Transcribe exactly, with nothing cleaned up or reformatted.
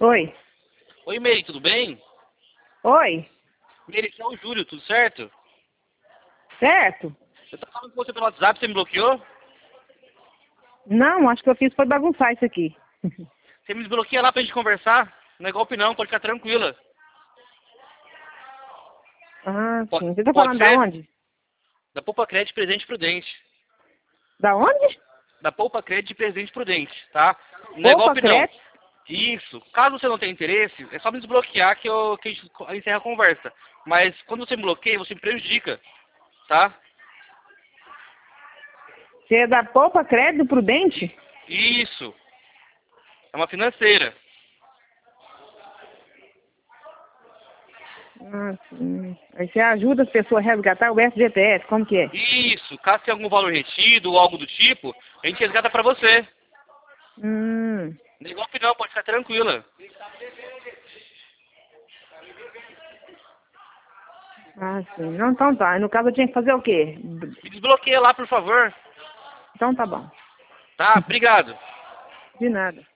Oi. Oi, Meire, tudo bem? Oi. Meire, aqui é o Júlio, tudo certo? Certo? Eu tava falando com você pelo WhatsApp, você me bloqueou? Não, acho que eu fiz foi bagunçar isso aqui. Você me desbloqueia lá pra gente conversar? Não é golpe não, pode ficar tranquila. Ah, Pode, sim. Você tá pode falando da ser? onde? Da Poupa Crédito Presente Prudente. Da onde? Da Poupa Crédito Presente Prudente, tá? Não é Poupa golpe não. crédito? Isso. Caso você não tenha interesse, é só me desbloquear que, eu, que a gente encerra a conversa. Mas quando você me bloqueia, você me prejudica, tá? Você é da Poupa Crédito Prudente? Isso. É uma financeira. Ah, sim. Aí você ajuda as pessoas a resgatar o F G T S, como que é? Isso. Caso tenha algum valor retido ou algo do tipo, a gente resgata pra você. Hum. Não é golpe não, pode ficar tranquila. Ah, sim. Não, então tá. No caso eu tinha que fazer o quê? Me desbloqueia lá, por favor. Então tá bom. Tá? Obrigado. De nada.